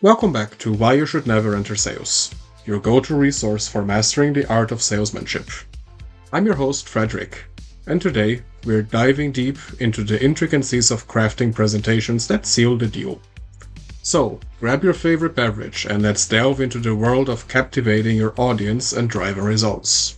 Welcome back to Why You Should Never Enter Sales, your go-to resource for mastering the art of salesmanship. I'm your host, Frederick, and today we're diving deep into the intricacies of crafting presentations that seal the deal. So, grab your favorite beverage and let's delve into the world of captivating your audience and driving results.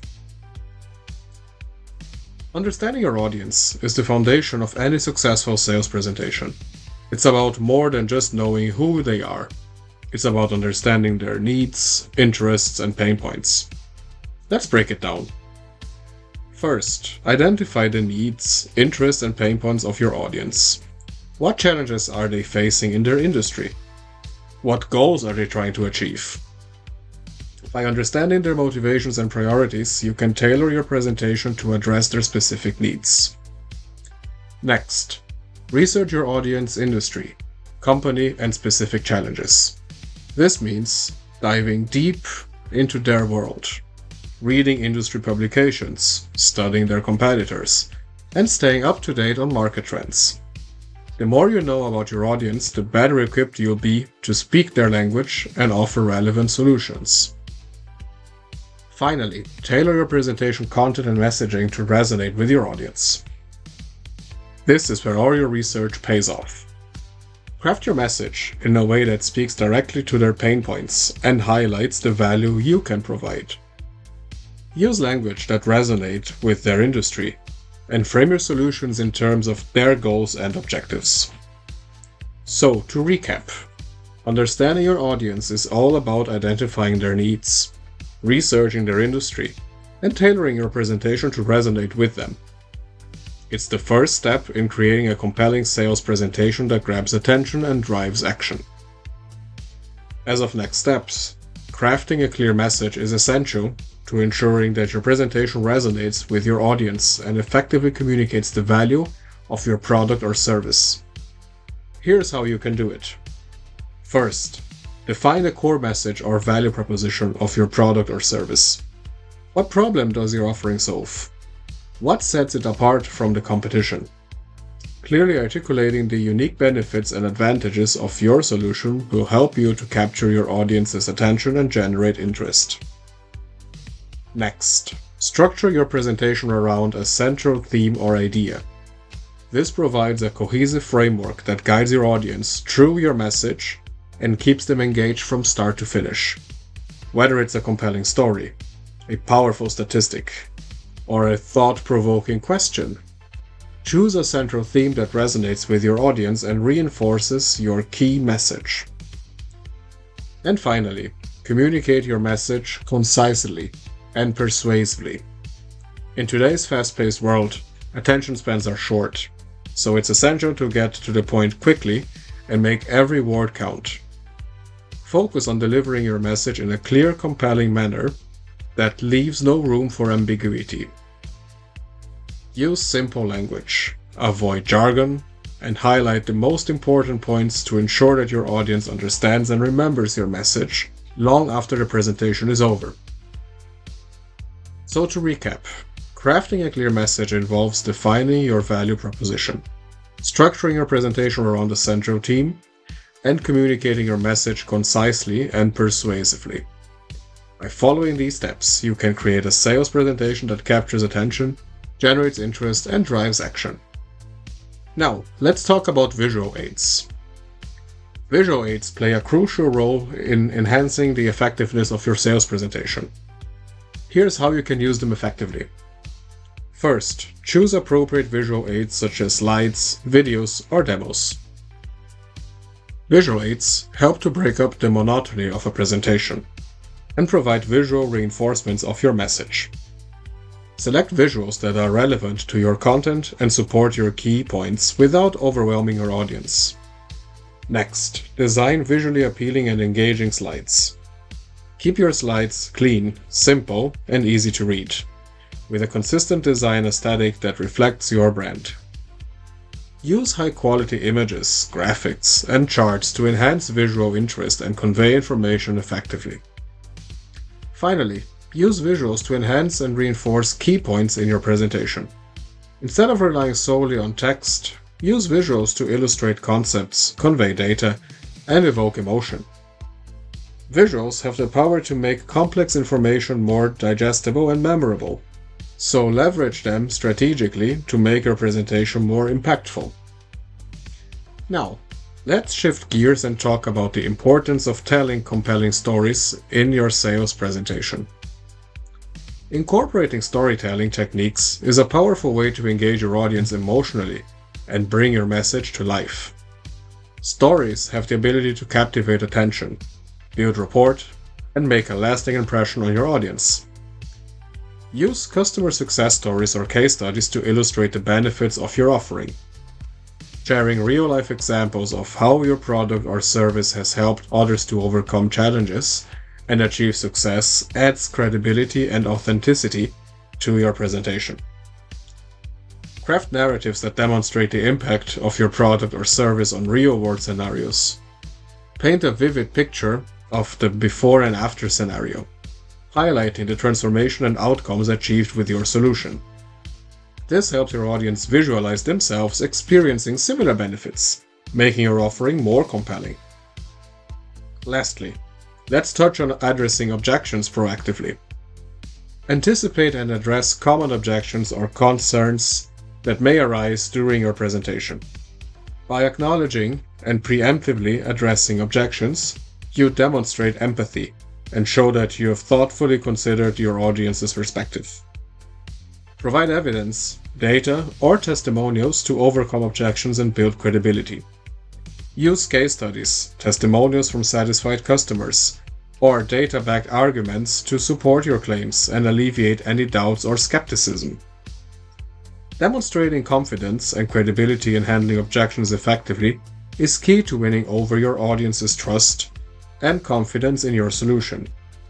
Understanding your audience is the foundation of any successful sales presentation. It's about more than just knowing who they are. It's about understanding their needs, interests, and pain points. Let's break it down. First, identify the needs, interests, and pain points of your audience. What challenges are they facing in their industry? What goals are they trying to achieve? By understanding their motivations and priorities, you can tailor your presentation to address their specific needs. Next, research your audience industry, company, and specific challenges. This means diving deep into their world, reading industry publications, studying their competitors, and staying up to date on market trends. The more you know about your audience, the better equipped you'll be to speak their language and offer relevant solutions. Finally, tailor your presentation content and messaging to resonate with your audience. This is where all your research pays off. Craft your message in a way that speaks directly to their pain points and highlights the value you can provide. Use language that resonates with their industry and frame your solutions in terms of their goals and objectives. So, to recap, understanding your audience is all about identifying their needs, researching their industry, and tailoring your presentation to resonate with them. It's the first step in creating a compelling sales presentation that grabs attention and drives action. As of next steps, crafting a clear message is essential to ensuring that your presentation resonates with your audience and effectively communicates the value of your product or service. Here's how you can do it. First, define the core message or value proposition of your product or service. What problem does your offering solve? What sets it apart from the competition? Clearly articulating the unique benefits and advantages of your solution will help you to capture your audience's attention and generate interest. Next, structure your presentation around a central theme or idea. This provides a cohesive framework that guides your audience through your message and keeps them engaged from start to finish. Whether it's a compelling story, a powerful statistic, or a thought-provoking question, choose a central theme that resonates with your audience and reinforces your key message. And finally, communicate your message concisely and persuasively. In today's fast-paced world, attention spans are short, so it's essential to get to the point quickly and make every word count. Focus on delivering your message in a clear, compelling manner that leaves no room for ambiguity. Use simple language, avoid jargon, and highlight the most important points to ensure that your audience understands and remembers your message long after the presentation is over. So to recap, crafting a clear message involves defining your value proposition, structuring your presentation around a central theme, and communicating your message concisely and persuasively. By following these steps, you can create a sales presentation that captures attention, generates interest, and drives action. Now, let's talk about visual aids. Visual aids play a crucial role in enhancing the effectiveness of your sales presentation. Here's how you can use them effectively. First, choose appropriate visual aids such as slides, videos, or demos. Visual aids help to break up the monotony of a presentation and provide visual reinforcements of your message. Select visuals that are relevant to your content and support your key points without overwhelming your audience. Next, design visually appealing and engaging slides. Keep your slides clean, simple, and easy to read, with a consistent design aesthetic that reflects your brand. Use high-quality images, graphics, and charts to enhance visual interest and convey information effectively. Finally, use visuals to enhance and reinforce key points in your presentation. Instead of relying solely on text, use visuals to illustrate concepts, convey data, and evoke emotion. Visuals have the power to make complex information more digestible and memorable, so leverage them strategically to make your presentation more impactful. Now, let's shift gears and talk about the importance of telling compelling stories in your sales presentation. Incorporating storytelling techniques is a powerful way to engage your audience emotionally and bring your message to life. Stories have the ability to captivate attention, build rapport, and make a lasting impression on your audience. Use customer success stories or case studies to illustrate the benefits of your offering. Sharing real-life examples of how your product or service has helped others to overcome challenges and achieve success adds credibility and authenticity to your presentation. Craft narratives that demonstrate the impact of your product or service on real-world scenarios. Paint a vivid picture of the before and after scenario, highlighting the transformation and outcomes achieved with your solution. This helps your audience visualize themselves experiencing similar benefits, making your offering more compelling. Lastly, let's touch on addressing objections proactively. Anticipate and address common objections or concerns that may arise during your presentation. By acknowledging and preemptively addressing objections, you demonstrate empathy and show that you have thoughtfully considered your audience's perspective. Provide evidence, data, or testimonials to overcome objections and build credibility. Use case studies, testimonials from satisfied customers, or data-backed arguments to support your claims and alleviate any doubts or skepticism. Demonstrating confidence and credibility in handling objections effectively is key to winning over your audience's trust and confidence in your solution.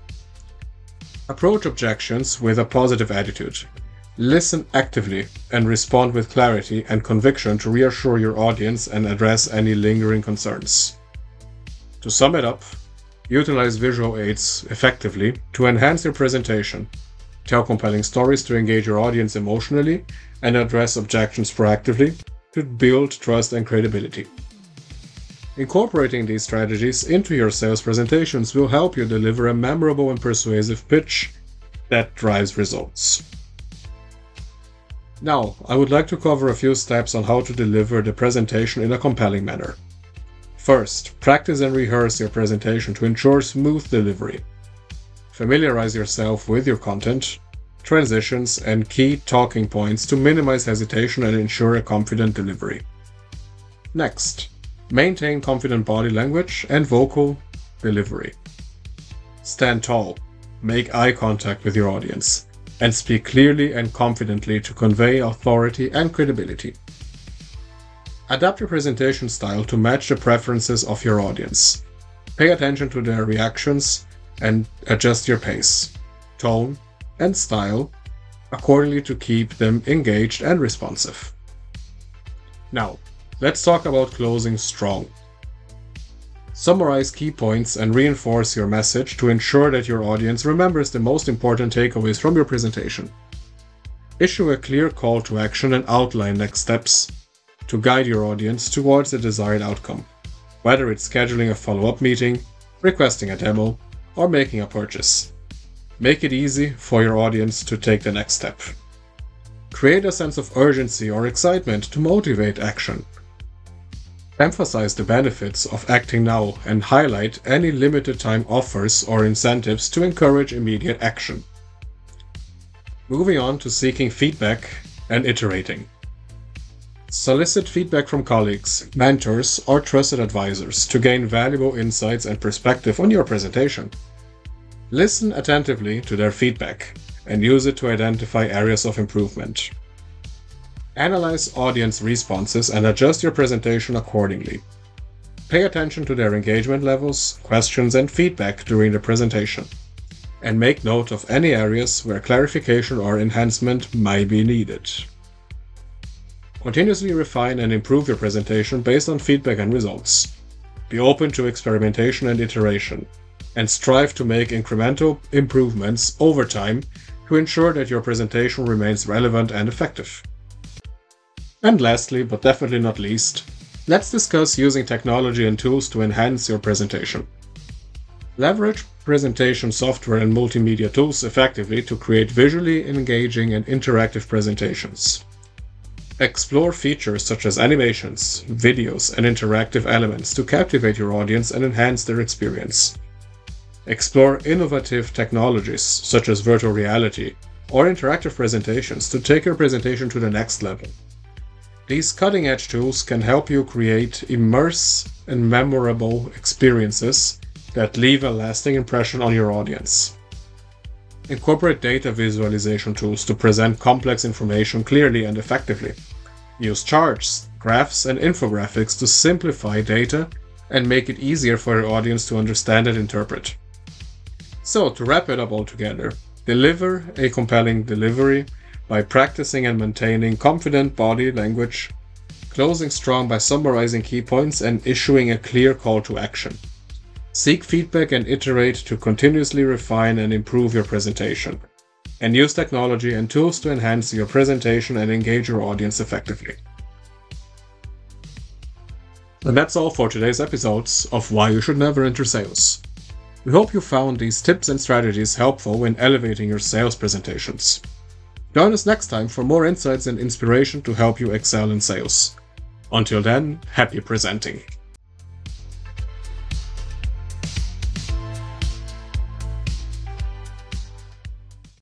Approach objections with a positive attitude. Listen actively and respond with clarity and conviction to reassure your audience and address any lingering concerns. To sum it up, utilize visual aids effectively to enhance your presentation, tell compelling stories to engage your audience emotionally, and address objections proactively to build trust and credibility. Incorporating these strategies into your sales presentations will help you deliver a memorable and persuasive pitch that drives results. Now, I would like to cover a few steps on how to deliver the presentation in a compelling manner. First, practice and rehearse your presentation to ensure smooth delivery. Familiarize yourself with your content, transitions, and key talking points to minimize hesitation and ensure a confident delivery. Next, maintain confident body language and vocal delivery. Stand tall, make eye contact with your audience, and speak clearly and confidently to convey authority and credibility. Adapt your presentation style to match the preferences of your audience. Pay attention to their reactions and adjust your pace, tone, and style accordingly to keep them engaged and responsive. Now, let's talk about closing strong. Summarize key points and reinforce your message to ensure that your audience remembers the most important takeaways from your presentation. Issue a clear call to action and outline next steps to guide your audience towards the desired outcome, whether it's scheduling a follow-up meeting, requesting a demo, or making a purchase. Make it easy for your audience to take the next step. Create a sense of urgency or excitement to motivate action. Emphasize the benefits of acting now and highlight any limited time offers or incentives to encourage immediate action. Moving on to seeking feedback and iterating. Solicit feedback from colleagues, mentors, or trusted advisors to gain valuable insights and perspective on your presentation. Listen attentively to their feedback and use it to identify areas of improvement. Analyze audience responses and adjust your presentation accordingly. Pay attention to their engagement levels, questions, and feedback during the presentation, and make note of any areas where clarification or enhancement might be needed. Continuously refine and improve your presentation based on feedback and results. Be open to experimentation and iteration, and strive to make incremental improvements over time to ensure that your presentation remains relevant and effective. And lastly, but definitely not least, let's discuss using technology and tools to enhance your presentation. Leverage presentation software and multimedia tools effectively to create visually engaging and interactive presentations. Explore features such as animations, videos, and interactive elements to captivate your audience and enhance their experience. Explore innovative technologies such as virtual reality or interactive presentations to take your presentation to the next level. These cutting-edge tools can help you create immersive and memorable experiences that leave a lasting impression on your audience. Incorporate data visualization tools to present complex information clearly and effectively. Use charts, graphs, and infographics to simplify data and make it easier for your audience to understand and interpret. So, to wrap it up all together, deliver a compelling delivery by practicing and maintaining confident body language, closing strong by summarizing key points and issuing a clear call to action. Seek feedback and iterate to continuously refine and improve your presentation. And use technology and tools to enhance your presentation and engage your audience effectively. And that's all for today's episodes of Why You Should Never Enter Sales. We hope you found these tips and strategies helpful when elevating your sales presentations. Join us next time for more insights and inspiration to help you excel in sales. Until then, happy presenting!